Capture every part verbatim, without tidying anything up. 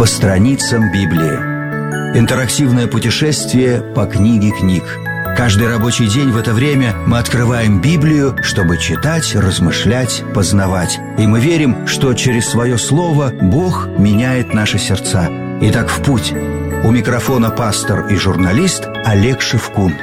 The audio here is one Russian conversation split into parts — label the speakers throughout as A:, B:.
A: по страницам Библии. Интерактивное путешествие по книге книг. Каждый рабочий день в это время мы открываем Библию, чтобы читать, размышлять, познавать. И мы верим, что через свое слово Бог меняет наши сердца. Итак, в путь. У микрофона пастор и журналист Олег Шевкун.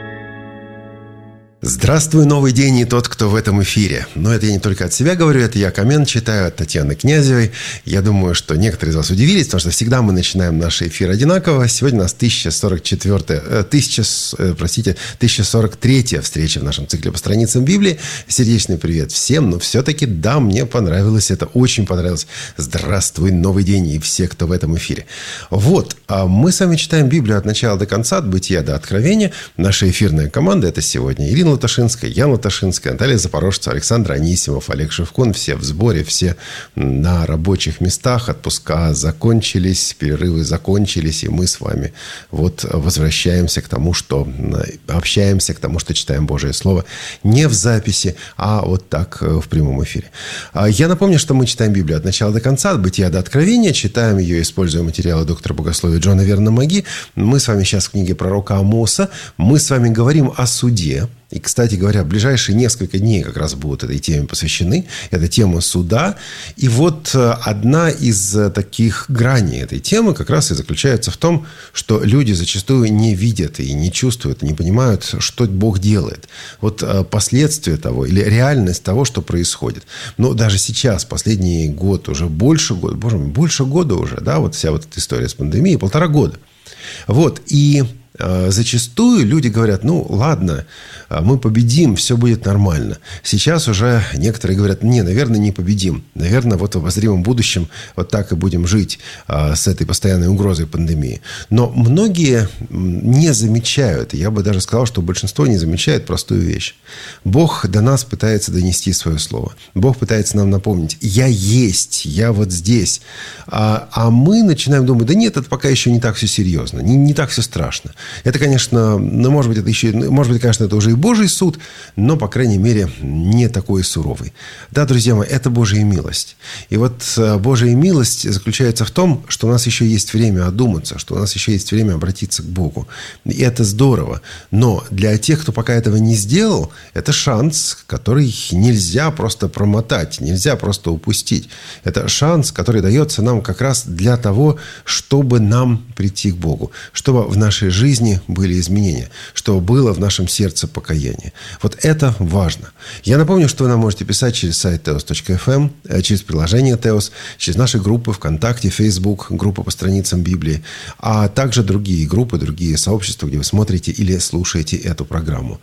B: Здравствуй, новый день и тот, кто в этом эфире. Но это я не только от себя говорю, это я коммент читаю от Татьяны Князевой. Я думаю, что некоторые из вас удивились, потому что всегда мы начинаем наши эфиры одинаково. Сегодня у нас тысяча сорок четвёртая, тысяча, простите, тысяча сорок третья встреча в нашем цикле по страницам Библии. Сердечный привет всем, но все-таки да, мне понравилось, это очень понравилось. Здравствуй, новый день и все, кто в этом эфире. Вот, мы с вами читаем Библию от начала до конца, от Бытия до Откровения. Наша эфирная команда – это сегодня Ирина Латашинская, Яна Латашинская, Наталья Запорожцева, Александр Анисимов, Олег Шевкун. Все в сборе, все на рабочих местах. Отпуска закончились, перерывы закончились, и мы с вами вот возвращаемся к тому, что общаемся, к тому, что читаем Божие Слово не в записи, а вот так в прямом эфире. Я напомню, что мы читаем Библию от начала до конца, от Бытия до Откровения. Читаем ее, используя материалы доктора богословия Джона Верна-Маги. Мы с вами сейчас в книге пророка Амоса. Мы с вами говорим о суде. И, кстати говоря, в ближайшие несколько дней как раз будут этой теме посвящены. Это тема суда. И вот одна из таких граней этой темы как раз и заключается в том, что люди зачастую не видят и не чувствуют, не понимают, что Бог делает. Вот последствия того или реальность того, что происходит. Но даже сейчас, последний год, уже больше года, боже мой, больше года уже, да, вот вся вот эта история с пандемией, полтора года. Вот, и... Зачастую люди говорят, ну, ладно, мы победим, все будет нормально. Сейчас уже некоторые говорят, не, наверное, не победим. Наверное, вот в обозримом будущем вот так и будем жить с этой постоянной угрозой пандемии. Но многие не замечают, я бы даже сказал, что большинство не замечает простую вещь. Бог до нас пытается донести свое слово. Бог пытается нам напомнить, я есть, я вот здесь. А, а мы начинаем думать, да нет, это пока еще не так все серьезно, не, не так все страшно. Это, конечно, ну, может быть, это еще, может быть, конечно, это уже и Божий суд, но, по крайней мере, не такой суровый. Да, друзья мои, это Божья милость. И вот Божья милость заключается в том, что у нас еще есть время одуматься, что у нас еще есть время обратиться к Богу. И это здорово. Но для тех, кто пока этого не сделал, это шанс, который нельзя просто промотать, нельзя просто упустить. Это шанс, который дается нам как раз для того, чтобы нам прийти к Богу, чтобы в нашей жизни были изменения, чтобы было в нашем сердце покаяние. Вот это важно. Я напомню, что вы нам можете писать через сайт теос точка эф эм, через приложение Теос, через наши группы ВКонтакте, Фейсбук, группы по страницам Библии, а также другие группы, другие сообщества, где вы смотрите или слушаете эту программу.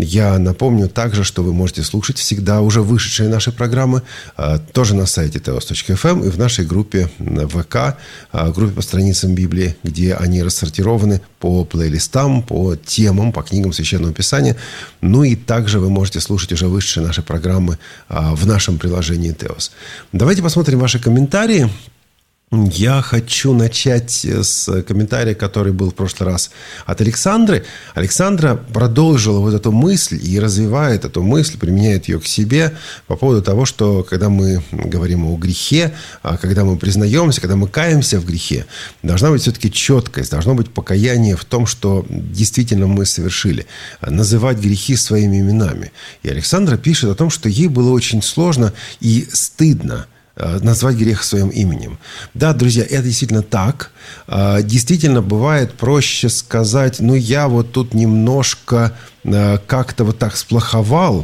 B: Я напомню также, что вы можете слушать всегда уже вышедшие наши программы, тоже на сайте теос точка эф эм и в нашей группе ВК, группе по страницам Библии, где они рассортированы по плейлистам, по темам, по книгам Священного Писания. Ну и также вы можете слушать уже вышедшие наши программы а, в нашем приложении Теос. Давайте посмотрим ваши комментарии. Я хочу начать с комментария, который был в прошлый раз от Александры. Александра продолжила вот эту мысль и развивает эту мысль, применяет ее к себе по поводу того, что когда мы говорим о грехе, когда мы признаемся, когда мы каемся в грехе, должна быть все-таки четкость, должно быть покаяние в том, что действительно мы совершили. Называть грехи своими именами. И Александра пишет о том, что ей было очень сложно и стыдно назвать грех своим именем. Да, друзья, это действительно так. Действительно, бывает проще сказать, ну, я вот тут немножко как-то вот так сплоховал,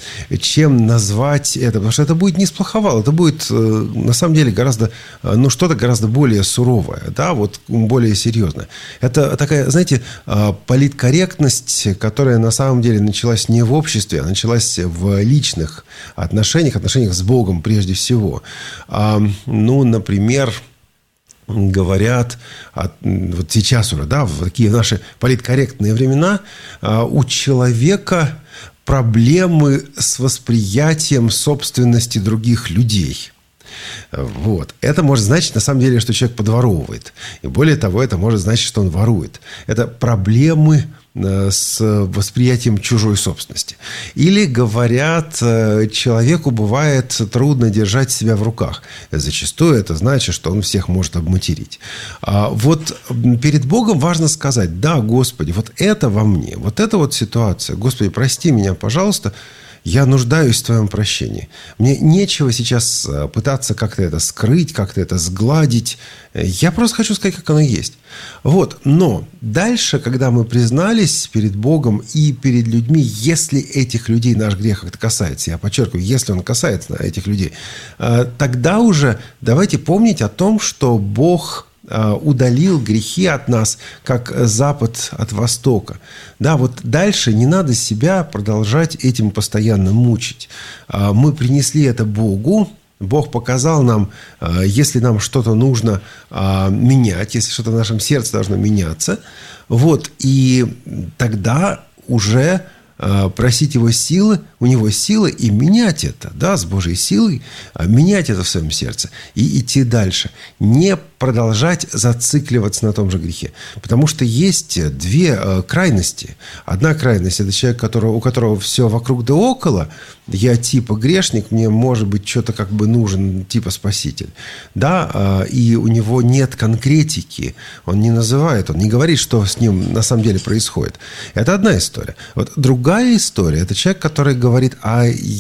B: чем назвать это. Потому что это будет не сплоховал, это будет на самом деле гораздо, ну, что-то гораздо более суровое, да, вот более серьезное. Это такая, знаете, политкорректность, которая на самом деле началась не в обществе, а началась в личных отношениях, отношениях с Богом прежде всего. Ну, например, говорят, вот сейчас уже, да, в такие наши политкорректные времена, у человека проблемы с восприятием собственности других людей. Вот. Это может значить, на самом деле, что человек подворовывает. И более того, это может значить, что он ворует. Это проблемы с восприятием чужой собственности. Или говорят, человеку бывает трудно держать себя в руках. Зачастую это значит, что он всех может обматерить. Вот перед Богом важно сказать: да, Господи, вот это во мне, вот эта вот ситуация. Господи, прости меня, пожалуйста. Я нуждаюсь в Твоем прощении. Мне нечего сейчас пытаться как-то это скрыть, как-то это сгладить. Я просто хочу сказать, как оно есть. Вот. Но дальше, когда мы признались перед Богом и перед людьми, если этих людей наш грех как-то касается, я подчеркиваю, если он касается этих людей, тогда уже давайте помнить о том, что Бог удалил грехи от нас, как запад от востока. Да, вот дальше не надо себя продолжать этим постоянно мучить. Мы принесли это Богу. Бог показал нам, если нам что-то нужно менять, если что-то в нашем сердце должно меняться. Вот, и тогда уже просить Его силы, у Него силы, и менять это, да, с Божьей силой, менять это в своем сердце и идти дальше. Не продолжать зацикливаться на том же грехе. Потому что есть две крайности. Одна крайность – это человек, которого, у которого все вокруг да около. Я типа грешник, мне, может быть, что-то как бы нужен, типа спаситель. Да, и у него нет конкретики. Он не называет, он не говорит, что с ним на самом деле происходит. Это одна история. Вот другая история – это человек, который говорит: а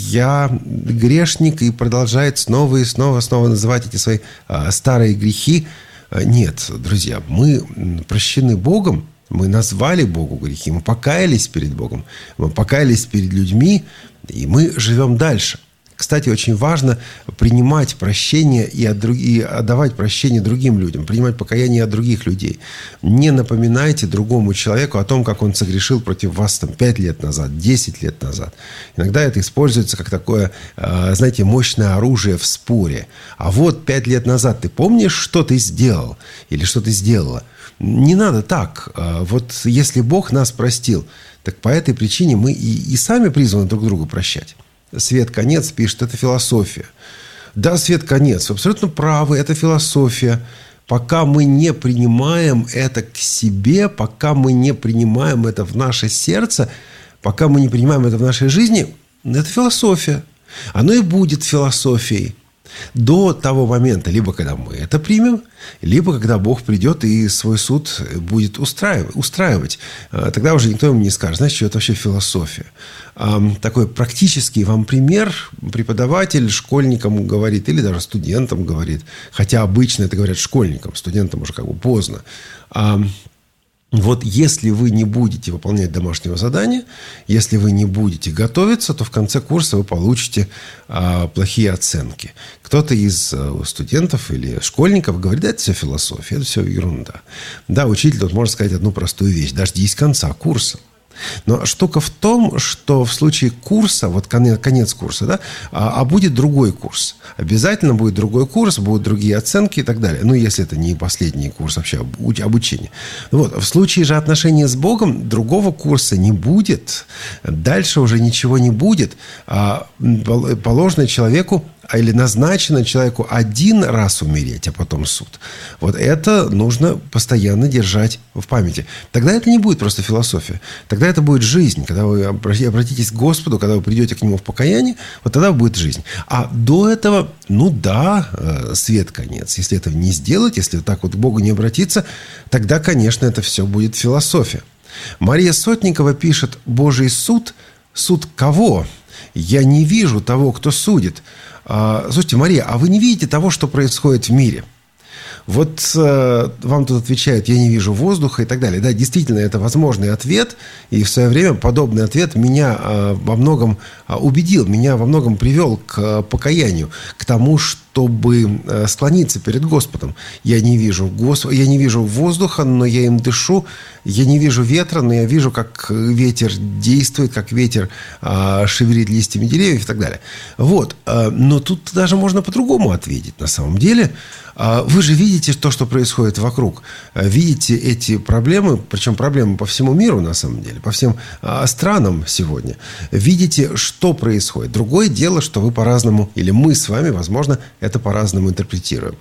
B: я грешник, и продолжает снова и снова, снова называть эти свои а, старые грехи. Нет, друзья, мы прощены Богом, мы назвали Богу грехи, мы покаялись перед Богом, мы покаялись перед людьми, и мы живем дальше. Кстати, очень важно принимать прощение и, от друг... и отдавать прощение другим людям, принимать покаяние от других людей. Не напоминайте другому человеку о том, как он согрешил против вас там, пять лет назад, десять лет назад. Иногда это используется как такое, знаете, мощное оружие в споре. А вот пять лет назад ты помнишь, что ты сделал или что ты сделала? Не надо так. Вот если Бог нас простил, так по этой причине мы и, и сами призваны друг другу прощать. Свет Конец пишет: это философия. Да, Свет Конец, вы абсолютно правы, это философия. Пока мы не принимаем это к себе, пока мы не принимаем это в наше сердце, пока мы не принимаем это в нашей жизни, это философия. Оно и будет философией до того момента, либо когда мы это примем, либо когда Бог придет и свой суд будет устраивать. устраивать. Тогда уже никто ему не скажет: знаете, что это вообще философия. Такой практический вам пример. Преподаватель школьникам говорит, или даже студентам говорит, хотя обычно это говорят школьникам, студентам уже как бы поздно. Вот если вы не будете выполнять домашнего задания, если вы не будете готовиться, то в конце курса вы получите а, плохие оценки. Кто-то из а, студентов или школьников говорит: да, это все философия, это все ерунда. Да, учитель тут может сказать одну простую вещь: дождись конца курса. Но штука в том, что в случае курса, вот конец, конец курса, да, а, а будет другой курс. Обязательно будет другой курс, будут другие оценки и так далее. Ну, если это не последний курс вообще обучения. Вот. В случае же отношения с Богом другого курса не будет. Дальше уже ничего не будет. А, положено человеку или назначено человеку один раз умереть, а потом суд. Вот это нужно постоянно держать в памяти. Тогда это не будет просто философия. Тогда это будет жизнь. Когда вы обратитесь к Господу, когда вы придете к Нему в покаяние, вот тогда будет жизнь. А до этого, ну да, свет конец. Если этого не сделать, если так вот к Богу не обратиться, тогда, конечно, это все будет философия. Мария Сотникова пишет: Божий суд, суд кого? Я не вижу того, кто судит. Слушайте, Мария, а вы не видите того, что происходит в мире? Вот э, вам тут отвечают: я не вижу воздуха и так далее. Да, действительно, это возможный ответ. И в свое время подобный ответ меня э, во многом э, убедил, меня во многом привел к э, покаянию, к тому, чтобы э, склониться перед Господом. Я не вижу Гос... я не вижу воздуха, но я им дышу. Я не вижу ветра, но я вижу, как ветер действует, как ветер э, шевелит листьями деревьев и так далее. Вот. Э, но тут даже можно по-другому ответить на самом деле. Э, вы же видите то, что происходит вокруг. Видите эти проблемы, причем проблемы по всему миру, на самом деле, по всем а, странам сегодня. Видите, что происходит. Другое дело, что вы по-разному, или мы с вами, возможно, это по-разному интерпретируем.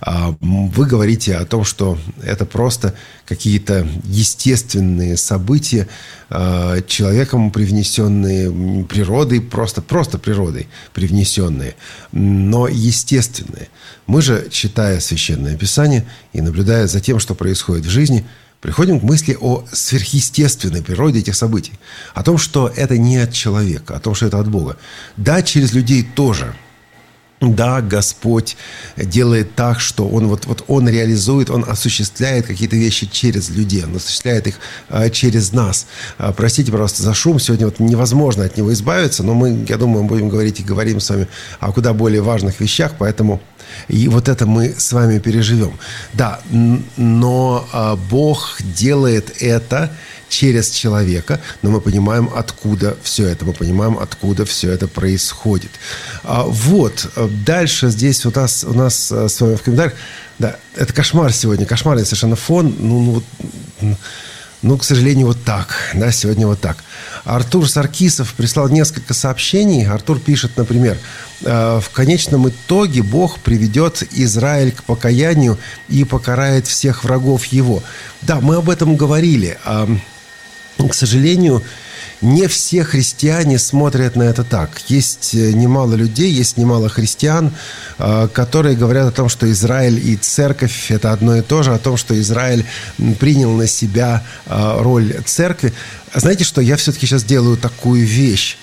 B: Вы говорите о том, что это просто какие-то естественные события, человеком привнесенные, природой, просто, просто природой привнесенные, но естественные. Мы же, читая Священное Писание и наблюдая за тем, что происходит в жизни, приходим к мысли о сверхъестественной природе этих событий. О том, что это не от человека, о том, что это от Бога. Да, через людей тоже. Да, Господь делает так, что Он, вот, вот он реализует, Он осуществляет какие-то вещи через людей, Он осуществляет их а, через нас. А, простите, пожалуйста, за шум. Сегодня вот невозможно от него избавиться, но мы, я думаю, мы будем говорить и говорим с вами о куда более важных вещах, поэтому и вот это мы с вами переживем. Да, но а, Бог делает это через человека, но мы понимаем, откуда все это. Мы понимаем, откуда все это происходит. А, вот. Дальше здесь у нас, у нас с вами в комментариях. Да, это кошмар сегодня. Кошмарный совершенно фон. Ну, ну, ну, к сожалению, вот так. Да, сегодня вот так. Артур Саркисов прислал несколько сообщений. Артур пишет, например, в конечном итоге Бог приведет Израиль к покаянию и покарает всех врагов его. Да, мы об этом говорили. К сожалению, не все христиане смотрят на это так. Есть немало людей, есть немало христиан, которые говорят о том, что Израиль и церковь – это одно и то же, о том, что Израиль принял на себя роль церкви. Знаете что, я все-таки сейчас делаю такую вещь.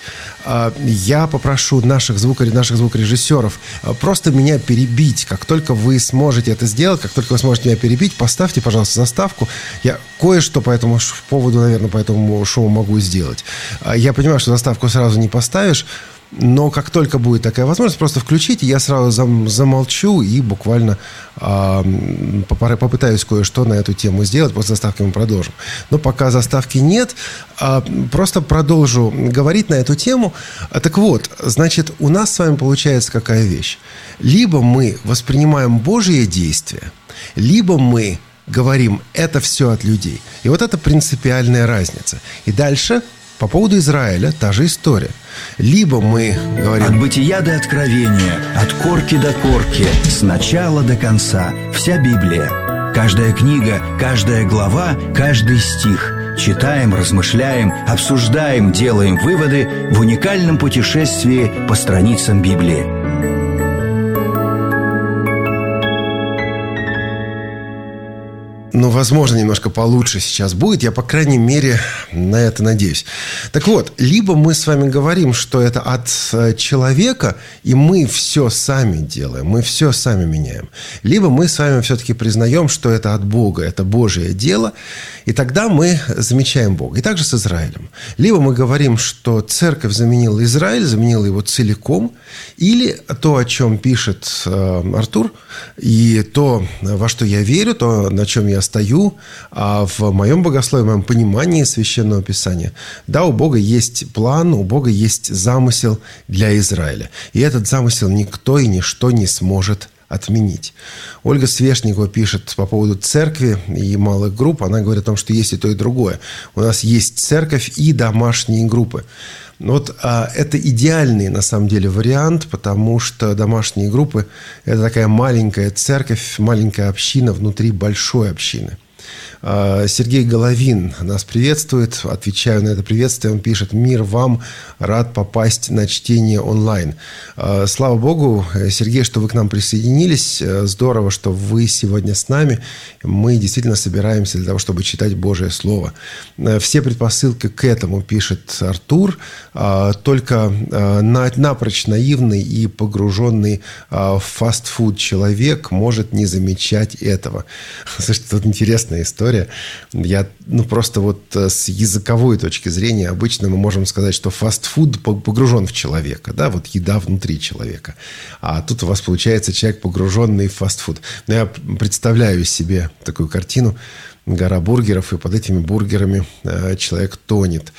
B: Я попрошу наших, звуко, наших звукорежиссеров просто меня перебить. Как только вы сможете это сделать, как только вы сможете меня перебить, поставьте, пожалуйста, заставку. Я кое-что по этому поводу, наверное, по этому шоу могу сделать. Я понимаю, что заставку сразу не поставишь, но как только будет такая возможность, просто включите, я сразу зам, замолчу и буквально э, попытаюсь кое-что на эту тему сделать. После заставки мы продолжим. Но пока заставки нет, э, просто продолжу говорить на эту тему. Так вот, значит, у нас с вами получается какая вещь. Либо мы воспринимаем Божье действие, либо мы говорим, это все от людей. И вот это принципиальная разница. И дальше... По поводу Израиля та же история. Либо мы говорим...
A: От бытия до откровения, от корки до корки, с начала до конца. Вся Библия. Каждая книга, каждая глава, каждый стих. Читаем, размышляем, обсуждаем, делаем выводы в уникальном путешествии по страницам Библии.
B: Ну, возможно, немножко получше сейчас будет. Я, по крайней мере, на это надеюсь. Так вот, либо мы с вами говорим, что это от человека, и мы все сами делаем, мы все сами меняем. Либо мы с вами все-таки признаем, что это от Бога, это Божье дело, и тогда мы замечаем Бога. И также с Израилем. Либо мы говорим, что церковь заменила Израиль, заменила его целиком, или то, о чем пишет Артур, и то, во что я верю, то, на чем я стою, а в моем богословии, в моем понимании Священного Писания, да, у Бога есть план, у Бога есть замысел для Израиля. И этот замысел никто и ничто не сможет отменить. Ольга Свешникова пишет по поводу церкви и малых групп. Она говорит о том, что есть и то, и другое. У нас есть церковь и домашние группы. Вот а, это идеальный, на самом деле, вариант, потому что домашние группы – это такая маленькая церковь, маленькая община внутри большой общины. Сергей Головин нас приветствует. Отвечаю на это приветствие. Он пишет: «Мир вам, рад попасть на чтение онлайн». Слава Богу, Сергей, что вы к нам присоединились. Здорово, что вы сегодня с нами. Мы действительно собираемся для того, чтобы читать Божие Слово. Все предпосылки к этому, пишет Артур. Только напрочь наивный и погруженный в фастфуд человек может не замечать этого. Слушайте, тут интересная история. Я, ну, просто вот с языковой точки зрения обычно мы можем сказать, что фастфуд погружен в человека, да, вот еда внутри человека. А тут у вас получается человек, погруженный в фастфуд. Но я представляю себе такую картину: гора бургеров, и под этими бургерами человек тонет.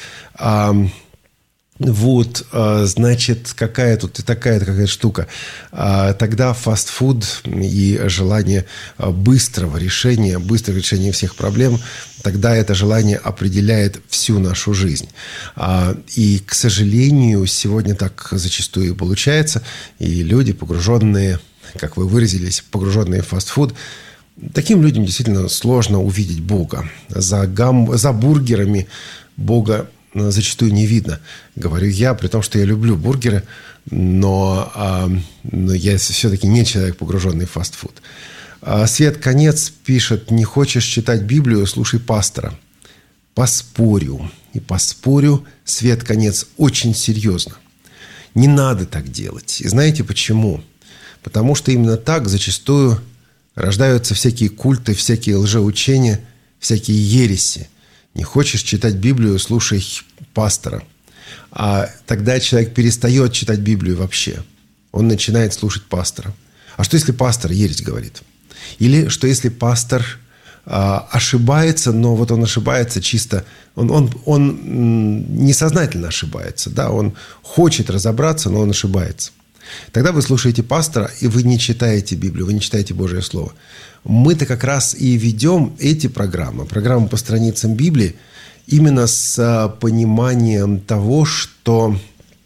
B: Вот, значит, какая тут и такая-то какая штука. Тогда фастфуд и желание быстрого решения, быстрого решения всех проблем, тогда это желание определяет всю нашу жизнь. И, к сожалению, сегодня так зачастую получается. И люди, погруженные как вы выразились, погруженные в фастфуд, таким людям действительно сложно увидеть Бога. За, гам... За бургерами Бога зачастую не видно. Говорю я, при том, что я люблю бургеры, но, а, но я все-таки не человек, погруженный в фастфуд. А Свет Конец пишет: не хочешь читать Библию, слушай пастора. Поспорю. И поспорю, Свет Конец, очень серьезно. Не надо так делать. И знаете почему? Потому что именно так зачастую рождаются всякие культы, всякие лжеучения, всякие ереси. Не хочешь читать Библию, слушай пастора. А тогда человек перестает читать Библию вообще. Он начинает слушать пастора. А что, если пастор ересь говорит? Или что, если пастор а, ошибается, но вот он ошибается чисто... Он, он, он несознательно ошибается. Да? Он хочет разобраться, но он ошибается. Тогда вы слушаете пастора, и вы не читаете Библию, вы не читаете Божье Слово. Мы-то как раз и ведем эти программы, программы по страницам Библии, именно с пониманием того, что,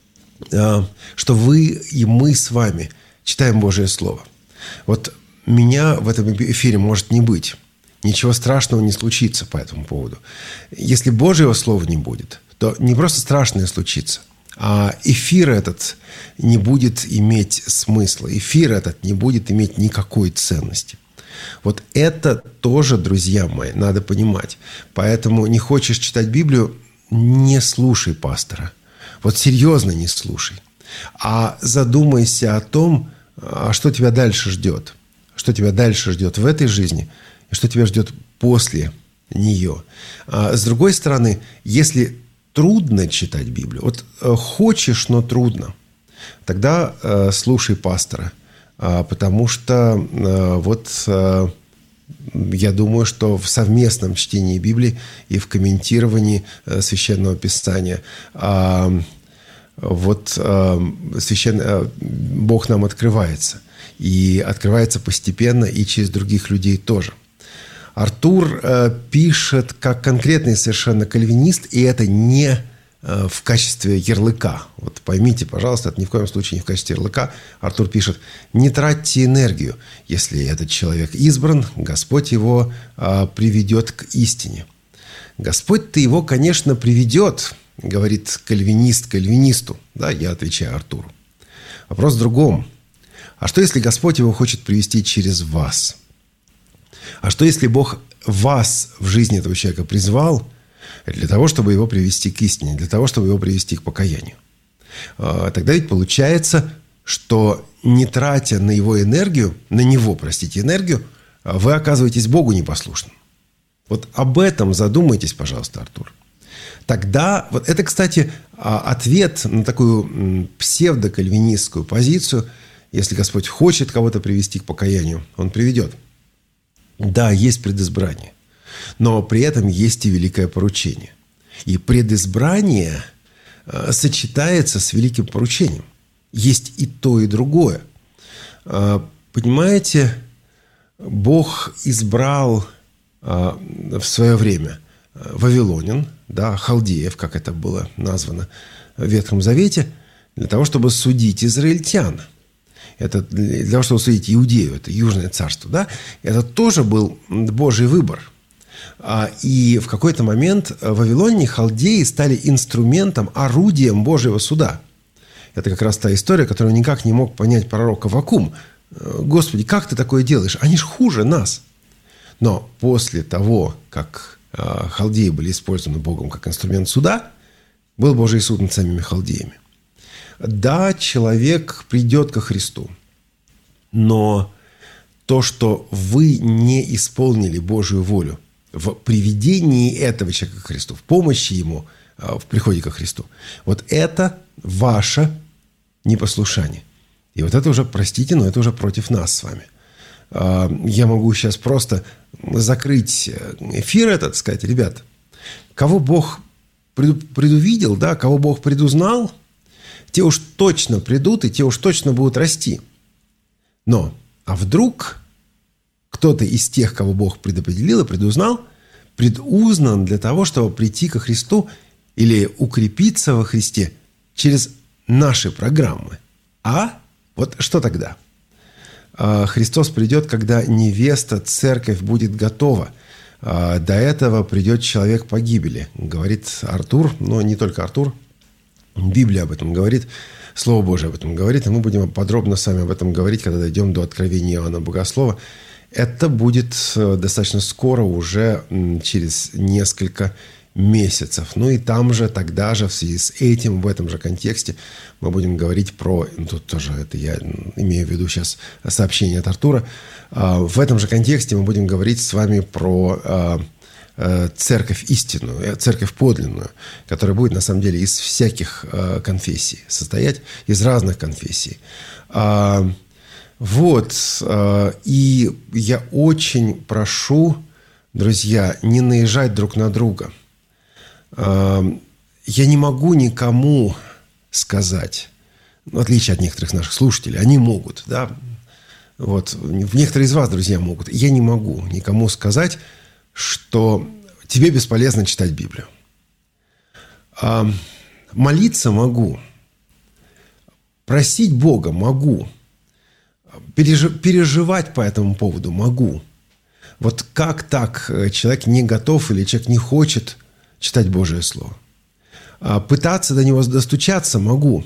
B: что вы и мы с вами читаем Божье Слово. Вот меня в этом эфире может не быть. Ничего страшного не случится по этому поводу. Если Божьего Слова не будет, то не просто страшное случится, а эфир этот не будет иметь смысла. Эфир этот не будет иметь никакой ценности. Вот это тоже, друзья мои, надо понимать. Поэтому не хочешь читать Библию, не слушай пастора. Вот серьезно не слушай. А задумайся о том, что тебя дальше ждет. Что тебя дальше ждет в этой жизни и что тебя ждет после нее. А с другой стороны, если трудно читать Библию, вот хочешь, но трудно, тогда э, слушай пастора. Потому что вот я думаю, что в совместном чтении Библии и в комментировании Священного Писания вот священ... Бог нам открывается. И открывается постепенно и через других людей тоже. Артур пишет как конкретный совершенно кальвинист, и это не в качестве ярлыка. Вот поймите, пожалуйста, это ни в коем случае не в качестве ярлыка. Артур пишет: не тратьте энергию. Если этот человек избран, Господь его а, приведет к истине. Господь-то его, конечно, приведет, говорит кальвинист кальвинисту. Да, я отвечаю Артуру. Вопрос в другом. А что, если Господь его хочет привести через вас? А что, если Бог вас в жизни этого человека призвал для того, чтобы его привести к истине, для того, чтобы его привести к покаянию? Тогда ведь получается, что не тратя на его энергию, на него, простите, энергию, вы оказываетесь Богу непослушным. Вот об этом задумайтесь, пожалуйста, Артур. Тогда, вот это, кстати, ответ на такую псевдокальвинистскую позицию. Если Господь хочет кого-то привести к покаянию, Он приведет. Да, есть предизбрание. Но при этом есть и великое поручение. И предизбрание э, сочетается с великим поручением. Есть и то, и другое. Э, понимаете, Бог избрал э, в свое время вавилонян, да, халдеев, как это было названо в Ветхом Завете, для того, чтобы судить израильтян. Это для того, чтобы судить Иудею, это Южное царство. Да? Это тоже был Божий выбор. И в какой-то момент вавилоняне, халдеи стали инструментом, орудием Божьего суда. Это как раз та история, которую никак не мог понять пророк Аввакум. Господи, как ты такое делаешь? Они ж хуже нас. Но после того, как халдеи были использованы Богом как инструмент суда, был Божий суд над самими халдеями. Да, человек придет ко Христу, но то, что вы не исполнили Божию волю в приведении этого человека к Христу, в помощи ему в приходе ко Христу, вот это ваше непослушание. И вот это уже, простите, но это уже против нас с вами. Я могу сейчас просто закрыть эфир этот, сказать: ребят, кого Бог предувидел, да, кого Бог предузнал, те уж точно придут, и те уж точно будут расти. Но, а вдруг кто-то из тех, кого Бог предопределил и предузнал, предузнан для того, чтобы прийти ко Христу или укрепиться во Христе через наши программы? А вот что тогда? Христос придет, когда невеста, церковь будет готова. До этого придет человек погибели, говорит Артур, но не только Артур. Библия об этом говорит, Слово Божие об этом говорит, и мы будем подробно с вами об этом говорить, когда дойдем до Откровения Иоанна Богослова. Это будет достаточно скоро, уже через несколько месяцев. Ну и там же, тогда же, в связи с этим, в этом же контексте, мы будем говорить про, ну, тут тоже это я имею в виду сейчас сообщение от Артура, в этом же контексте мы будем говорить с вами про церковь истинную, церковь подлинную, которая будет, на самом деле, из всяких конфессий состоять, из разных конфессий. Вот, и я очень прошу, друзья, не наезжать друг на друга. Я не могу никому сказать, в отличие от некоторых наших слушателей, они могут, да, вот, некоторые из вас, друзья, могут. Я не могу никому сказать, что тебе бесполезно читать Библию. Молиться могу, просить Бога могу, переживать по этому поводу могу. Вот как так человек не готов или человек не хочет читать Божие Слово? Пытаться до него достучаться могу.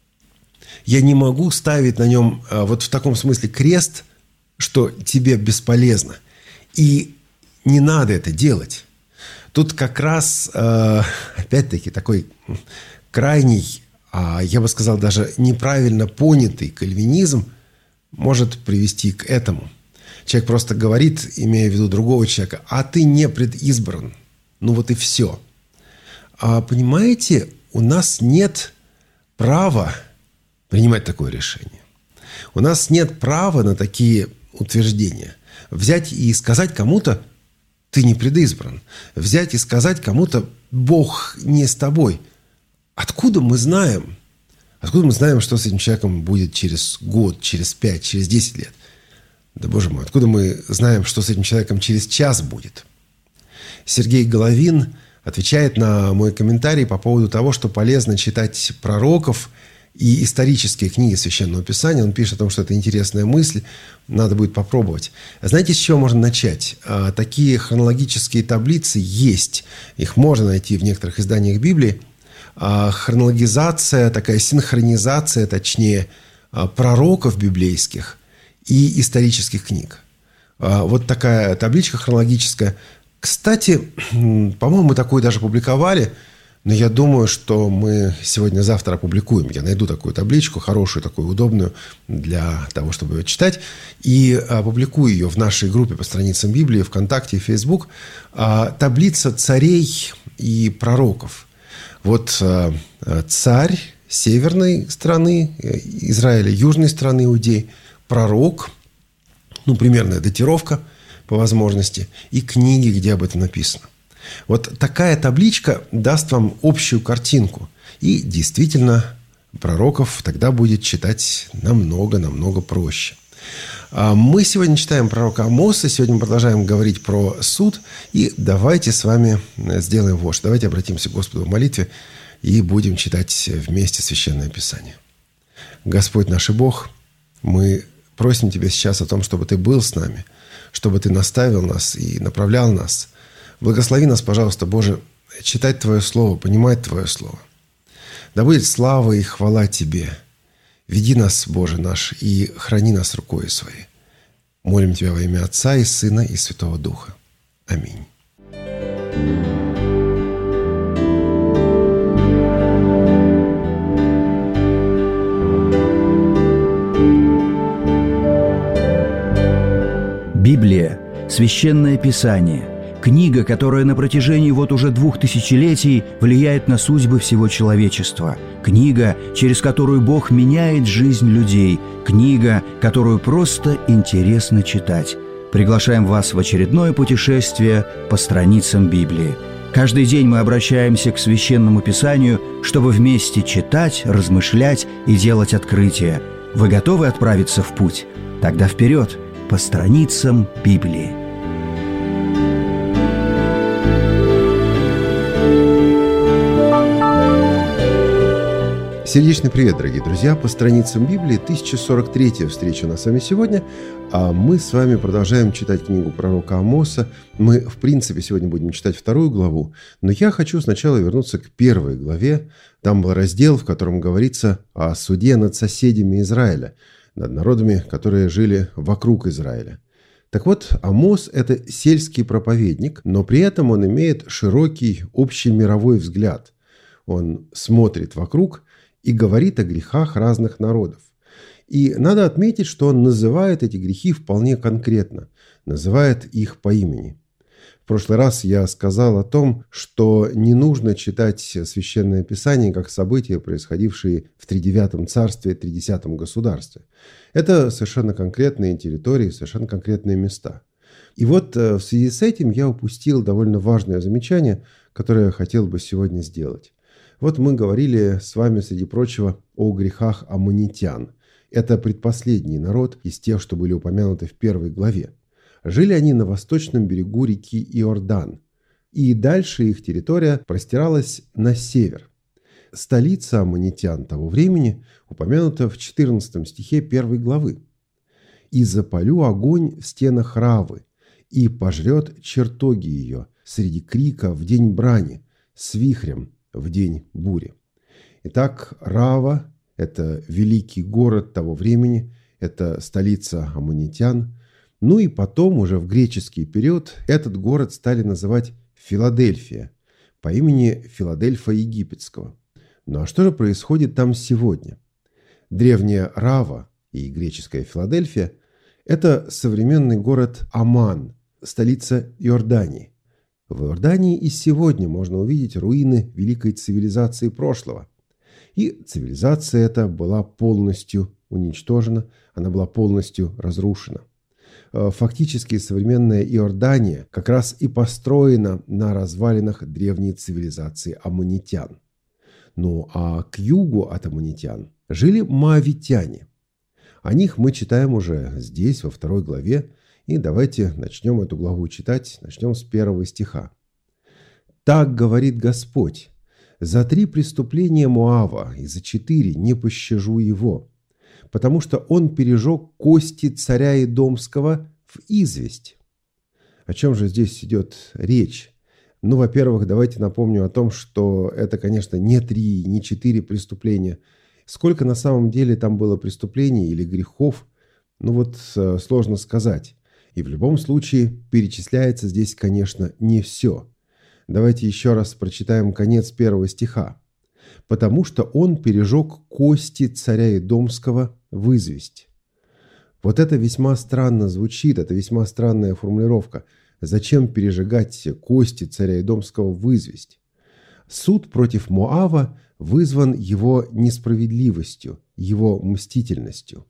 B: Я не могу ставить на нем вот в таком смысле крест, что тебе бесполезно. И не надо это делать. Тут как раз, опять-таки, такой крайний, я бы сказал, даже неправильно понятый кальвинизм может привести к этому. Человек просто говорит, имея в виду другого человека, а ты не предизбран. Ну вот и все. А понимаете, у нас нет права принимать такое решение. У нас нет права на такие утверждения. Взять и сказать кому-то, ты не предизбран. Взять и сказать кому-то, Бог не с тобой. Откуда мы знаем? Откуда мы знаем, что с этим человеком будет через год, через пять, через десять лет? Да, Боже мой, откуда мы знаем, что с этим человеком через час будет? Сергей Головин отвечает на мой комментарий по поводу того, что полезно читать пророков и исторические книги Священного Писания. Он пишет о том, что это интересная мысль, надо будет попробовать. Знаете, с чего можно начать? Такие хронологические таблицы есть. Их можно найти в некоторых изданиях Библии. Хронологизация, такая синхронизация, точнее, пророков библейских и исторических книг. Вот такая табличка хронологическая. Кстати, по-моему, мы такую даже публиковали, но я думаю, что мы сегодня-завтра опубликуем. Я найду такую табличку, хорошую, такую удобную для того, чтобы ее читать, и опубликую ее в нашей группе по страницам Библии, ВКонтакте и Фейсбук. Таблица царей и пророков. Вот царь северной страны Израиля, южной страны Иудеи, пророк, ну, примерная датировка по возможности, и книги, где об этом написано. Вот такая табличка даст вам общую картинку. И действительно, пророков тогда будет читать намного-намного проще. Мы сегодня читаем пророка Амоса, сегодня мы продолжаем говорить про суд. И давайте с вами сделаем вот что. Давайте обратимся к Господу в молитве и будем читать вместе Священное Писание. Господь наш и Бог, мы просим Тебя сейчас о том, чтобы Ты был с нами, чтобы Ты наставил нас и направлял нас. Благослови нас, пожалуйста, Боже, читать Твое Слово, понимать Твое Слово. Да будет слава и хвала Тебе. Веди нас, Боже наш, и храни нас рукой Своей. Молим Тебя во имя Отца и Сына и Святого Духа. Аминь.
A: Библия – Священное Писание, книга, которая на протяжении вот уже двух тысячелетий влияет на судьбы всего человечества, книга, через которую Бог меняет жизнь людей, книга, которую просто интересно читать. Приглашаем вас в очередное путешествие по страницам Библии. Каждый день мы обращаемся к Священному Писанию, чтобы вместе читать, размышлять и делать открытия. Вы готовы отправиться в путь? Тогда вперед! По страницам Библии.
B: Сердечный привет, дорогие друзья! По страницам Библии тысяча сорок третья встреча у нас с вами сегодня, а мы с вами продолжаем читать книгу пророка Амоса. Мы, в принципе, сегодня будем читать вторую главу, но я хочу сначала вернуться к первой главе. Там был раздел, в котором говорится о суде над соседями Израиля, над народами, которые жили вокруг Израиля. Так вот, Амос – это сельский проповедник, но при этом он имеет широкий общемировой взгляд. Он смотрит вокруг и говорит о грехах разных народов. И надо отметить, что он называет эти грехи вполне конкретно, называет их по имени. В прошлый раз я сказал о том, что не нужно читать Священное Писание как события, происходившие в тридевятом царстве, тридесятом государстве. Это совершенно конкретные территории, совершенно конкретные места. И вот в связи с этим я упустил довольно важное замечание, которое я хотел бы сегодня сделать. Вот мы говорили с вами, среди прочего, о грехах аммонитян. Это предпоследний народ из тех, что были упомянуты в первой главе. Жили они на восточном берегу реки Иордан, и дальше их территория простиралась на север. Столица аммонитян того времени упомянута в четырнадцатом стихе первой главы. «И запалю огонь в стенах Равы, и пожрет чертоги ее среди крика в день брани, с вихрем в день бури». Итак, Рава – это великий город того времени, это столица аммонитян. Ну и потом, уже в греческий период, этот город стали называть Филадельфия, по имени Филадельфа Египетского. Ну а что же происходит там сегодня? Древняя Рава и греческая Филадельфия – это современный город Амман, столица Иордании. В Иордании и сегодня можно увидеть руины великой цивилизации прошлого. И цивилизация эта была полностью уничтожена, она была полностью разрушена. Фактически современная Иордания как раз и построена на развалинах древней цивилизации аммонитян. Ну а к югу от аммонитян жили моавитяне. О них мы читаем уже здесь, во второй главе. И давайте начнем эту главу читать, начнем с первого стиха. «Так говорит Господь: за три преступления Моава и за четыре не пощажу его, потому что он пережег кости царя Эдомского в известь». О чем же здесь идет речь? Ну, во-первых, давайте напомню о том, что это, конечно, не три, не четыре преступления. Сколько на самом деле там было преступлений или грехов, ну вот сложно сказать. И в любом случае перечисляется здесь, конечно, не все. Давайте еще раз прочитаем конец первого стиха. «Потому что он пережег кости царя Эдомского в известь». Вот это весьма странно звучит, это весьма странная формулировка. Зачем пережигать кости царя Эдомского в известь? Суд против Моава вызван его несправедливостью, его мстительностью.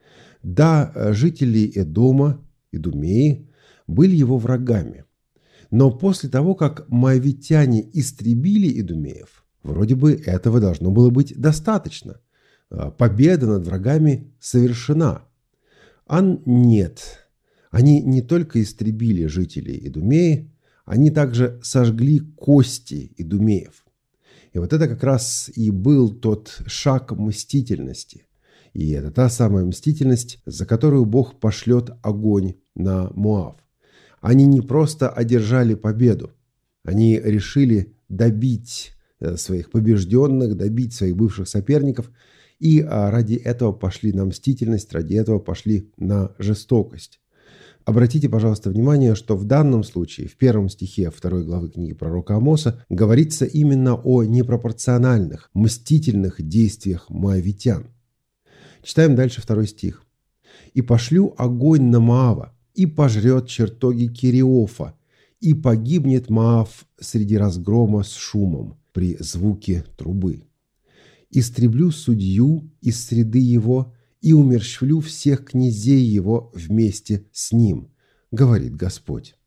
B: Да, жители Эдома, Идумеи, были его врагами. Но после того, как моавитяне истребили идумеев, вроде бы этого должно было быть достаточно. Победа над врагами совершена. А нет. Они не только истребили жителей Идумеи, они также сожгли кости идумеев. И вот это как раз и был тот шаг мстительности. И это та самая мстительность, за которую Бог пошлет огонь на Моав. Они не просто одержали победу, они решили добить своих побежденных, добить своих бывших соперников, и ради этого пошли на мстительность, ради этого пошли на жестокость. Обратите, пожалуйста, внимание, что в данном случае, в первом стихе второй главы книги пророка Амоса, говорится именно о непропорциональных, мстительных действиях моавитян. Читаем дальше второй стих. «И пошлю огонь на Моава, и пожрет чертоги Кириофа, и погибнет Моав среди разгрома с шумом при звуке трубы. Истреблю судью из среды его, и умерщвлю всех князей его вместе с ним, говорит Господь».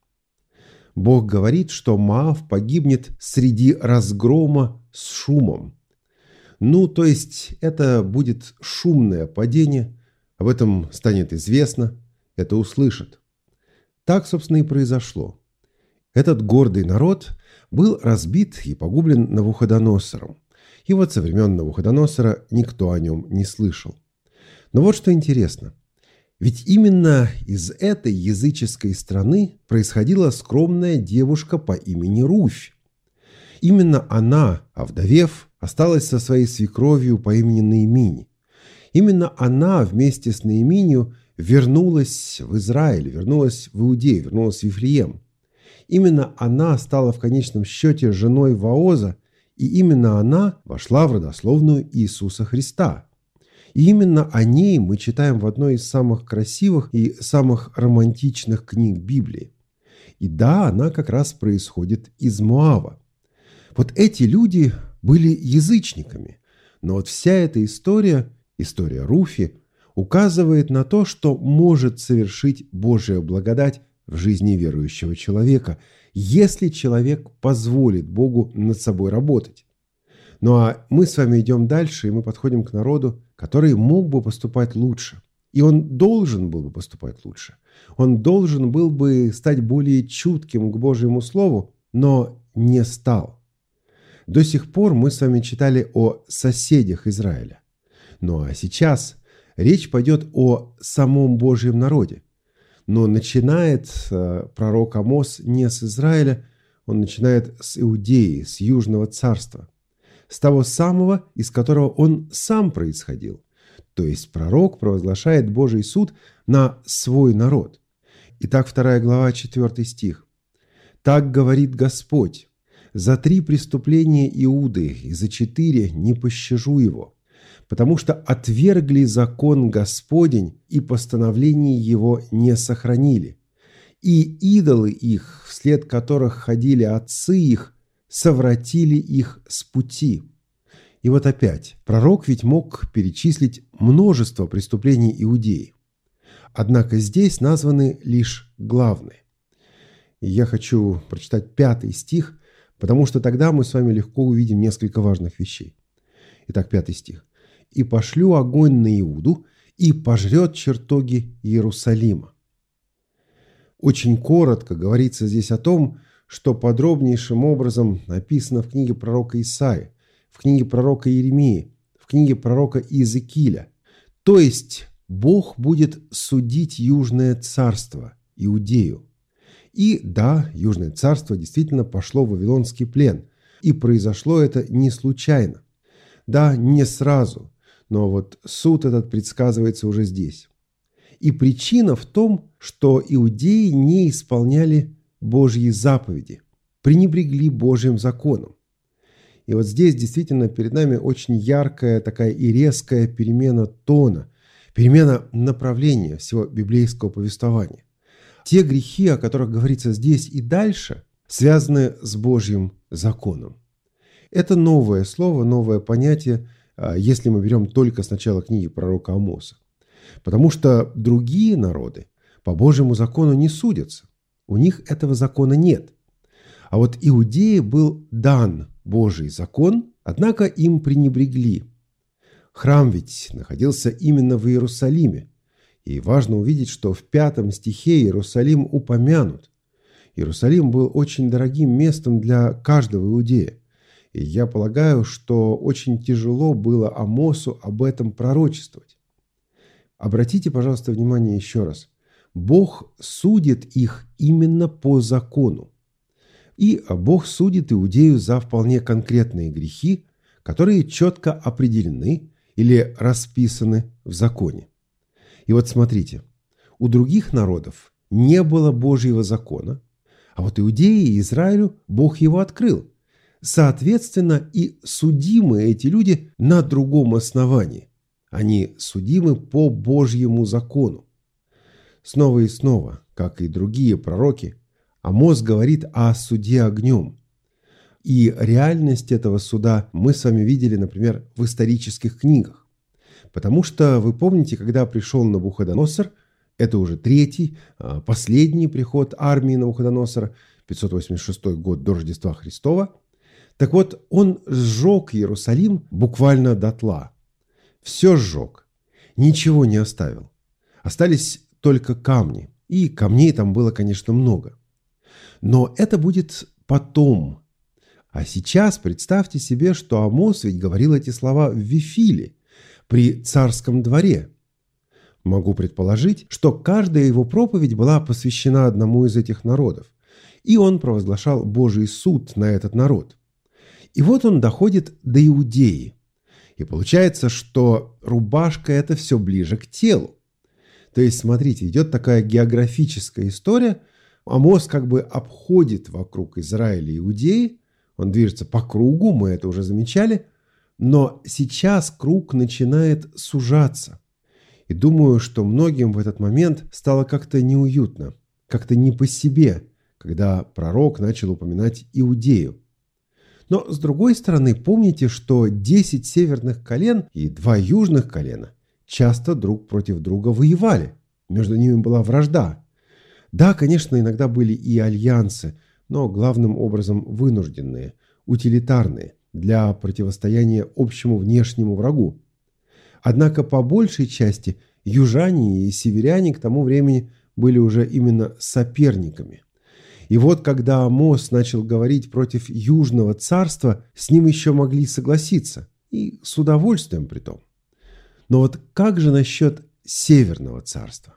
B: Бог говорит, что Моав погибнет среди разгрома с шумом. Ну, то есть это будет шумное падение, об этом станет известно, это услышат. Так, собственно, и произошло. Этот гордый народ был разбит и погублен Навуходоносором. И вот со времен Навуходоносора никто о нем не слышал. Но вот что интересно. Ведь именно из этой языческой страны происходила скромная девушка по имени Руфь. Именно она, овдовев, осталась со своей свекровью по имени Наимини. Именно она вместе с Наиминью вернулась в Израиль, вернулась в Иудею, вернулась в Вифлеем. Именно она стала в конечном счете женой Вооза, и именно она вошла в родословную Иисуса Христа. И именно о ней мы читаем в одной из самых красивых и самых романтичных книг Библии. И да, она как раз происходит из Моава. Вот эти люди были язычниками, но вот вся эта история, история Руфи, указывает на то, что может совершить Божья благодать в жизни верующего человека, если человек позволит Богу над собой работать. Ну а мы с вами идем дальше, и мы подходим к народу, который мог бы поступать лучше. И он должен был бы поступать лучше. Он должен был бы стать более чутким к Божьему Слову, но не стал. До сих пор мы с вами читали о соседях Израиля. Ну а сейчас речь пойдет о самом Божьем народе. Но начинает пророк Амос не с Израиля, он начинает с Иудеи, с Южного царства. С того самого, из которого он сам происходил. То есть пророк провозглашает Божий суд на свой народ. Итак, вторая глава, четвёртый стих. «Так говорит Господь, за три преступления Иуды и за четыре не пощажу его, потому что отвергли закон Господень и постановление его не сохранили, и идолы их, вслед которых ходили отцы их, совратили их с пути». И вот опять, пророк ведь мог перечислить множество преступлений Иудеи. Однако здесь названы лишь главные. И я хочу прочитать пятый стих, потому что тогда мы с вами легко увидим несколько важных вещей. Итак, пятый стих. «И пошлю огонь на Иуду, и пожрет чертоги Иерусалима». Очень коротко говорится здесь о том, что подробнейшим образом написано в книге пророка Исаии, в книге пророка Иеремии, в книге пророка Иезекииля. То есть Бог будет судить Южное царство, Иудею. И да, Южное царство действительно пошло в вавилонский плен. И произошло это не случайно. Да, не сразу, но вот суд этот предсказывается уже здесь. И причина в том, что иудеи не исполняли Божьи заповеди, пренебрегли Божьим законом. И вот здесь действительно перед нами очень яркая такая и резкая перемена тона, перемена направления всего библейского повествования. Те грехи, о которых говорится здесь и дальше, связаны с Божьим законом. Это новое слово, новое понятие, если мы берем только с начала книги пророка Амоса. Потому что другие народы по Божьему закону не судятся. У них этого закона нет. А вот Иудее был дан Божий закон, однако им пренебрегли. Храм ведь находился именно в Иерусалиме. И важно увидеть, что в пятом стихе Иерусалим упомянут. Иерусалим был очень дорогим местом для каждого иудея. И я полагаю, что очень тяжело было Амосу об этом пророчествовать. Обратите, пожалуйста, внимание еще раз. Бог судит их именно по закону. И Бог судит Иудею за вполне конкретные грехи, которые четко определены или расписаны в законе. И вот смотрите, у других народов не было Божьего закона, а вот Иудее и Израилю Бог его открыл. Соответственно, и судимы эти люди на другом основании. Они судимы по Божьему закону. Снова и снова, как и другие пророки, Амос говорит о суде огнем. И реальность этого суда мы с вами видели, например, в исторических книгах. Потому что вы помните, когда пришел Навуходоносор, это уже третий, последний приход армии Навуходоносора, пятьсот восемьдесят шестой год до Рождества Христова. Так вот, он сжег Иерусалим буквально дотла. Все сжег, ничего не оставил. Остались только камни, и камней там было, конечно, много. Но это будет потом. А сейчас представьте себе, что Амос ведь говорил эти слова в Вифиле, при царском дворе. Могу предположить, что каждая его проповедь была посвящена одному из этих народов, и он провозглашал Божий суд на этот народ. И вот он доходит до Иудеи. И получается, что рубашка – это все ближе к телу. То есть, смотрите, идет такая географическая история. Амос как бы обходит вокруг Израиля и Иудеи. Он движется по кругу, мы это уже замечали. Но сейчас круг начинает сужаться. И думаю, что многим в этот момент стало как-то неуютно, как-то не по себе, когда пророк начал упоминать Иудею. Но, с другой стороны, помните, что десять северных колен и два южных колена часто друг против друга воевали. Между ними была вражда. Да, конечно, иногда были и альянсы, но главным образом вынужденные, утилитарные, для противостояния общему внешнему врагу. Однако по большей части южане и северяне к тому времени были уже именно соперниками. И вот когда Амос начал говорить против Южного царства, с ним еще могли согласиться, и с удовольствием притом. Но вот как же насчет Северного царства?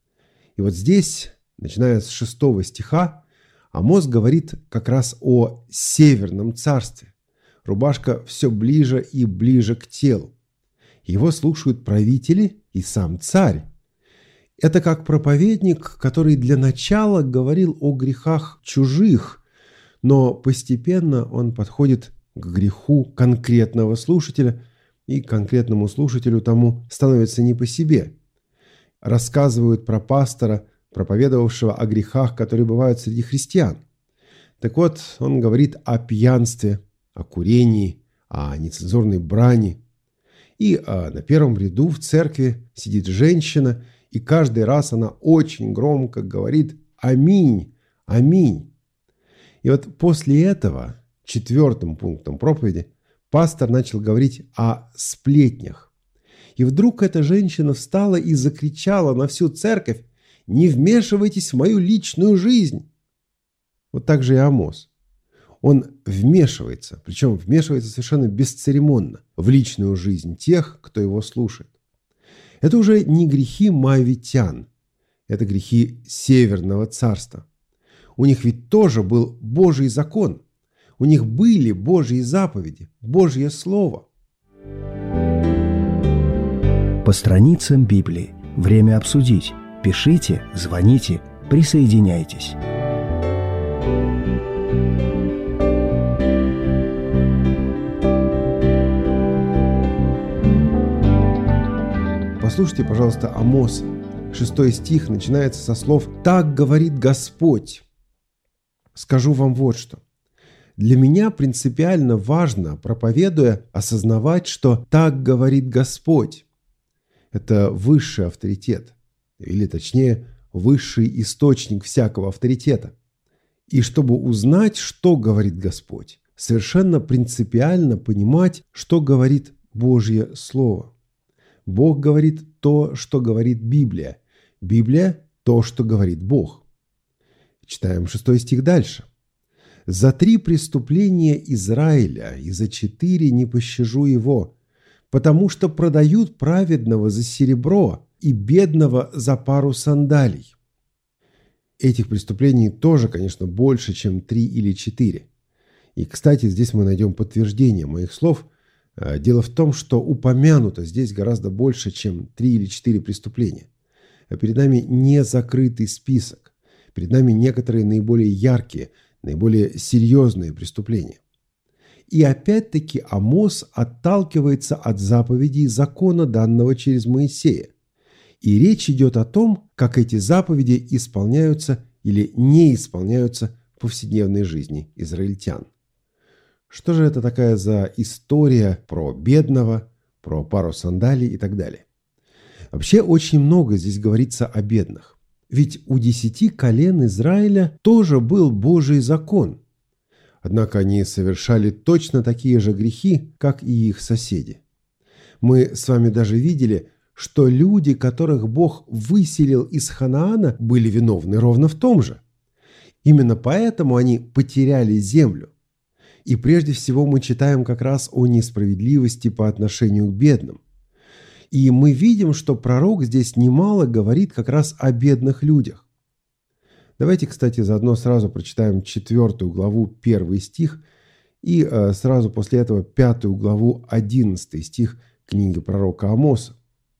B: И вот здесь, начиная с шестого стиха, Амос говорит как раз о Северном царстве. Рубашка все ближе и ближе к телу. Его слушают правители и сам царь. Это как проповедник, который для начала говорил о грехах чужих, но постепенно он подходит к греху конкретного слушателя, и конкретному слушателю тому становится не по себе. Рассказывают про пастора, проповедовавшего о грехах, которые бывают среди христиан. Так вот, он говорит о пьянстве, о курении, о нецензурной брани. И а, на первом ряду в церкви сидит женщина, и каждый раз она очень громко говорит «Аминь! Аминь!». И вот после этого, четвертым пунктом проповеди, пастор начал говорить о сплетнях. И вдруг эта женщина встала и закричала на всю церковь: «Не вмешивайтесь в мою личную жизнь!». Вот так же и Амос. Он вмешивается, причем вмешивается совершенно бесцеремонно в личную жизнь тех, кто его слушает. Это уже не грехи моавитян, это грехи Северного царства. У них ведь тоже был Божий закон, у них были Божьи заповеди, Божье Слово.
A: По страницам Библии. Время обсудить. Пишите, звоните, присоединяйтесь.
B: Послушайте, пожалуйста, Амоса. Шестой стих начинается со слов «Так говорит Господь». Скажу вам вот что. Для меня принципиально важно, проповедуя, осознавать, что «так говорит Господь». Это высший авторитет, или точнее, высший источник всякого авторитета. И чтобы узнать, что говорит Господь, совершенно принципиально понимать, что говорит Божье Слово. Бог говорит то, что говорит Библия. Библия – то, что говорит Бог. Читаем шестой стих дальше. «За три преступления Израиля и за четыре не пощажу его, потому что продают праведного за серебро и бедного за пару сандалий». Этих преступлений тоже, конечно, больше, чем три или четыре. И, кстати, здесь мы найдем подтверждение моих слов. Дело в том, что упомянуто здесь гораздо больше, чем три или четыре преступления. Перед нами не закрытый список. Перед нами некоторые наиболее яркие, наиболее серьезные преступления. И опять-таки Амос отталкивается от заповедей закона, данного через Моисея. И речь идет о том, как эти заповеди исполняются или не исполняются в повседневной жизни израильтян. Что же это такая за история про бедного, про пару сандалий и так далее? Вообще очень много здесь говорится о бедных. Ведь у десяти колен Израиля тоже был Божий закон. Однако они совершали точно такие же грехи, как и их соседи. Мы с вами даже видели, что люди, которых Бог выселил из Ханаана, были виновны ровно в том же. Именно поэтому они потеряли землю. И прежде всего мы читаем как раз о несправедливости по отношению к бедным. И мы видим, что пророк здесь немало говорит как раз о бедных людях. Давайте, кстати, заодно сразу прочитаем четвертую главу, первый стих, и э, сразу после этого пятую главу, одиннадцатый стих книги пророка Амоса.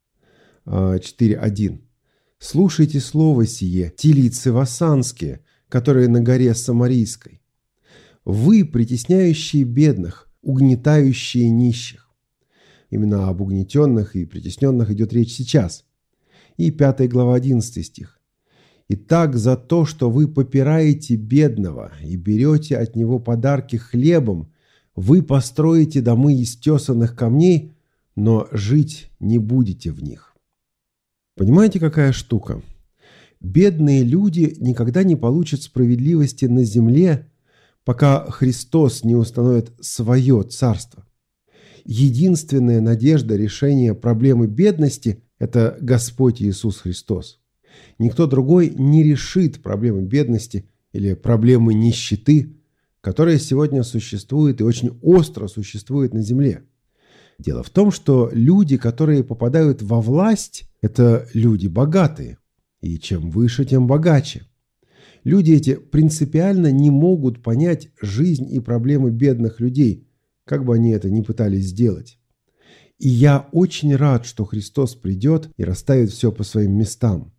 B: Э, четыре один. «Слушайте слово сие, телицы вассанские, которые на горе Самарийской. Вы, притесняющие бедных, угнетающие нищих». Именно об угнетенных и притесненных идет речь сейчас. И пятая глава, одиннадцатый стих. «Итак, за то, что вы попираете бедного и берете от него подарки хлебом, вы построите домы из тесанных камней, но жить не будете в них». Понимаете, какая штука? Бедные люди никогда не получат справедливости на земле, пока Христос не установит свое царство. Единственная надежда решения проблемы бедности – это Господь Иисус Христос. Никто другой не решит проблемы бедности или проблемы нищеты, которая сегодня существует и очень остро существует на земле. Дело в том, что люди, которые попадают во власть, это люди богатые. И чем выше, тем богаче. Люди эти принципиально не могут понять жизнь и проблемы бедных людей, как бы они это ни пытались сделать. И я очень рад, что Христос придет и расставит все по своим местам.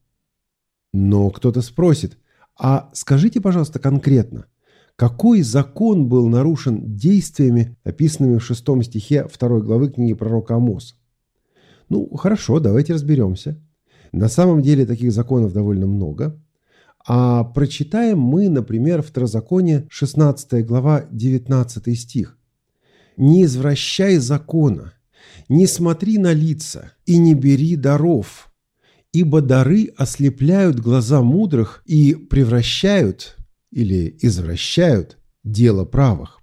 B: Но кто-то спросит, а скажите, пожалуйста, конкретно, какой закон был нарушен действиями, описанными в шестом стихе второй главы книги пророка Амоса? Ну, хорошо, давайте разберемся. На самом деле таких законов довольно много. А прочитаем мы, например, Второзаконие, шестнадцатая глава, девятнадцатый стих. «Не извращай закона, не смотри на лица и не бери даров, ибо дары ослепляют глаза мудрых и превращают или извращают дело правых».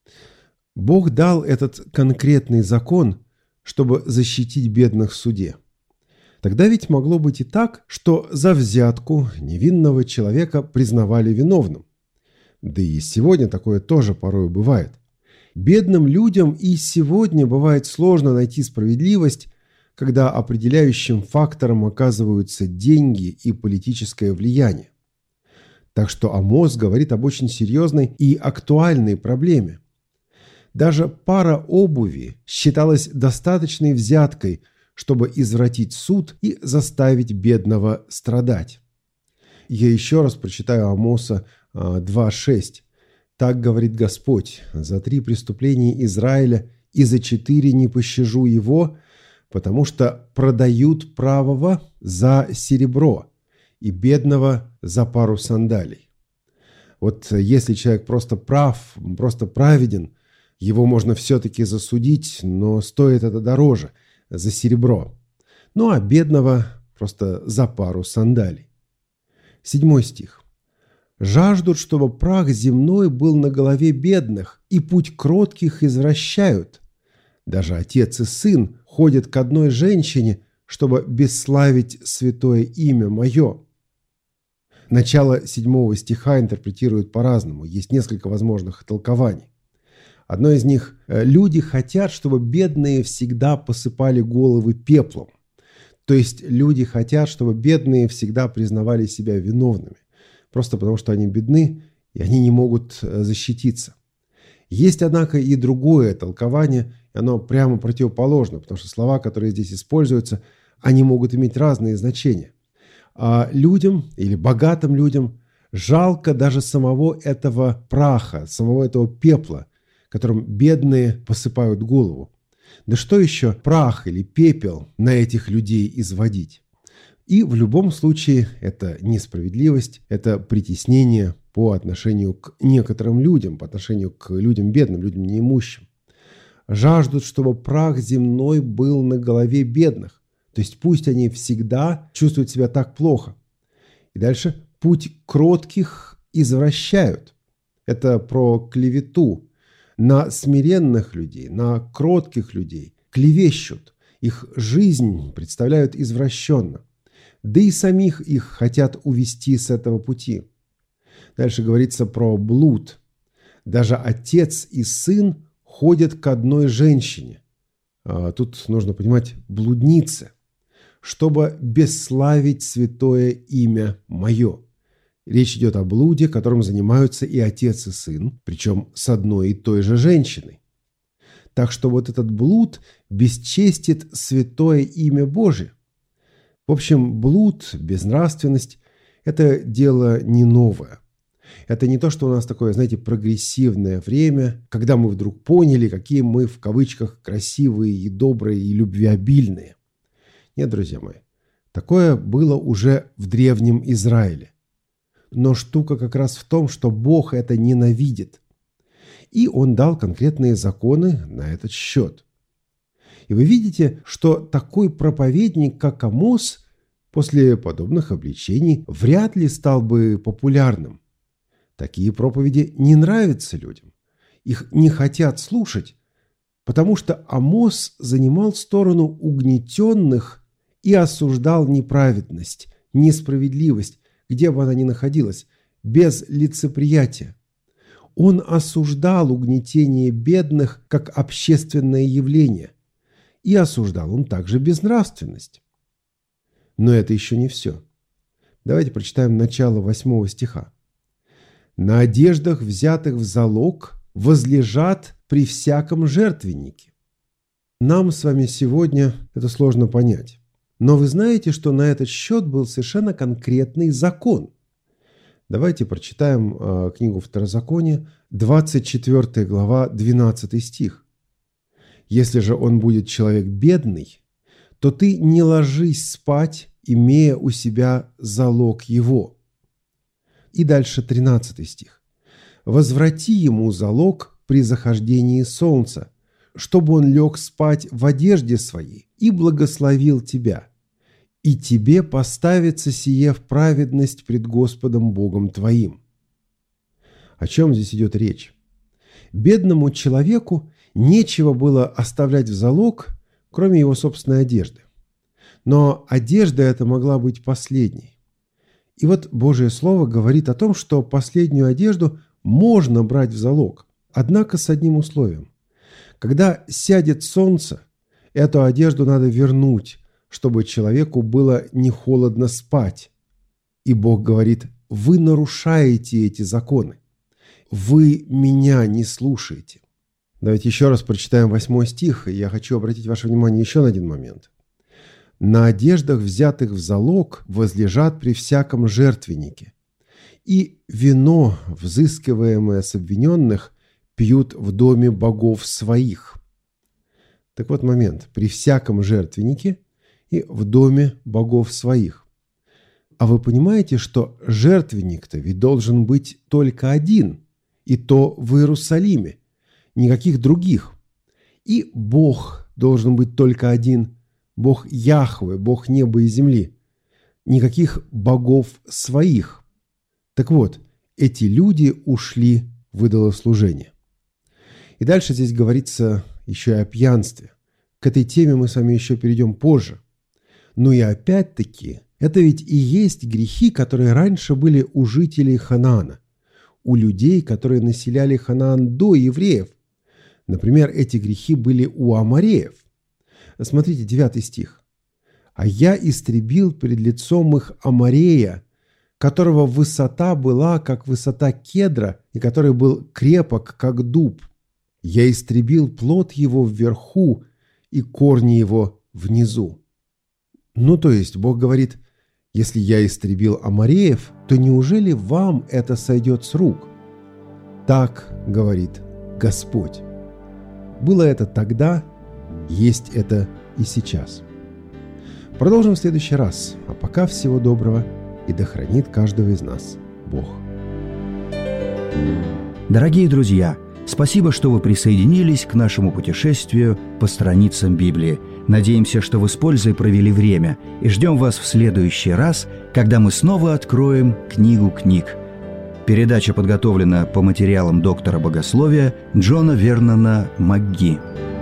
B: Бог дал этот конкретный закон, чтобы защитить бедных в суде. Тогда ведь могло быть и так, что за взятку невинного человека признавали виновным. Да и сегодня такое тоже порой бывает. Бедным людям и сегодня бывает сложно найти справедливость, когда определяющим фактором оказываются деньги и политическое влияние. Так что Амос говорит об очень серьезной и актуальной проблеме. Даже пара обуви считалась достаточной взяткой, чтобы извратить суд и заставить бедного страдать. Я еще раз прочитаю Амоса два шесть. «Так говорит Господь: за три преступления Израиля и за четыре не пощажу его, потому что продают правого за серебро и бедного за пару сандалий». Вот если человек просто прав, просто праведен, его можно все-таки засудить, но стоит это дороже, за серебро. Ну а бедного просто за пару сандалий. Седьмой стих. «Жаждут, чтобы прах земной был на голове бедных, и путь кротких извращают. Даже отец и сын ходят к одной женщине, чтобы бесславить святое имя мое». Начало седьмого стиха интерпретируют по-разному. Есть несколько возможных толкований. Одно из них – люди хотят, чтобы бедные всегда посыпали головы пеплом. То есть люди хотят, чтобы бедные всегда признавали себя виновными. Просто потому, что они бедны, и они не могут защититься. Есть, однако, и другое толкование, и оно прямо противоположно, потому что слова, которые здесь используются, они могут иметь разные значения. А людям или богатым людям жалко даже самого этого праха, самого этого пепла, которым бедные посыпают голову. Да что еще прах или пепел на этих людей изводить? И в любом случае это несправедливость, это притеснение по отношению к некоторым людям, по отношению к людям бедным, людям неимущим. Жаждут, чтобы прах земной был на голове бедных. То есть пусть они всегда чувствуют себя так плохо. И дальше путь кротких извращают. Это про клевету. На смиренных людей, на кротких людей клевещут. Их жизнь представляют извращенно. Да и самих их хотят увести с этого пути. Дальше говорится про блуд. Даже отец и сын ходят к одной женщине. А тут нужно понимать блуднице, чтобы бесславить святое имя мое. Речь идет о блуде, которым занимаются и отец, и сын, причем с одной и той же женщиной. Так что вот этот блуд бесчестит святое имя Божие. В общем, блуд, безнравственность – это дело не новое. Это не то, что у нас такое, знаете, прогрессивное время, когда мы вдруг поняли, какие мы в кавычках красивые и добрые и любвеобильные. Нет, друзья мои, такое было уже в Древнем Израиле. Но штука как раз в том, что Бог это ненавидит. И Он дал конкретные законы на этот счет. И вы видите, что такой проповедник, как Амос, после подобных обличений вряд ли стал бы популярным. Такие проповеди не нравятся людям. Их не хотят слушать, потому что Амос занимал сторону угнетенных и осуждал неправедность, несправедливость, где бы она ни находилась, без лицеприятия. Он осуждал угнетение бедных как общественное явление. И осуждал он также безнравственность. Но это еще не все. Давайте прочитаем начало восьмого стиха. «На одеждах, взятых в залог, возлежат при всяком жертвеннике». Нам с вами сегодня это сложно понять. Но вы знаете, что на этот счет был совершенно конкретный закон. Давайте прочитаем э, книгу Второзакония, двадцать четвёртая глава, двенадцатый стих. «Если же он будет человек бедный, то ты не ложись спать, имея у себя залог его». И дальше тринадцатый стих. «Возврати ему залог при захождении солнца, чтобы он лег спать в одежде своей и благословил тебя. И тебе поставится сие в праведность пред Господом Богом твоим». О чем здесь идет речь? Бедному человеку нечего было оставлять в залог, кроме его собственной одежды. Но одежда эта могла быть последней. И вот Божие Слово говорит о том, что последнюю одежду можно брать в залог, однако с одним условием. Когда сядет солнце, эту одежду надо вернуть, чтобы человеку было не холодно спать. И Бог говорит: вы нарушаете эти законы. Вы меня не слушаете. Давайте еще раз прочитаем восьмой стих, и я хочу обратить ваше внимание еще на один момент. «На одеждах, взятых в залог, возлежат при всяком жертвеннике, и вино, взыскиваемое с обвиненных, пьют в доме богов своих». Так вот момент. При всяком жертвеннике и в доме богов своих. А вы понимаете, что жертвенник-то ведь должен быть только один, и то в Иерусалиме, никаких других. И Бог должен быть только один, Бог Яхве, Бог неба и земли, никаких богов своих. Так вот, эти люди ушли в идолослужение. И дальше здесь говорится еще и о пьянстве. К этой теме мы с вами еще перейдем позже. Ну и опять-таки, это ведь и есть грехи, которые раньше были у жителей Ханаана, у людей, которые населяли Ханаан до евреев. Например, эти грехи были у амореев. Смотрите, девятый стих. «А я истребил пред лицом их Аморея, которого высота была, как высота кедра, и который был крепок, как дуб. Я истребил плод его вверху и корни его внизу». Ну, то есть, Бог говорит: если я истребил Амореев, то неужели вам это сойдет с рук? Так говорит Господь. Было это тогда, есть это и сейчас. Продолжим в следующий раз. А пока всего доброго, и да хранит каждого из нас Бог.
A: Дорогие друзья, спасибо, что вы присоединились к нашему путешествию по страницам Библии. Надеемся, что вы с пользой провели время, и ждем вас в следующий раз, когда мы снова откроем книгу книг. Передача подготовлена по материалам доктора богословия Джона Вернона МакГи.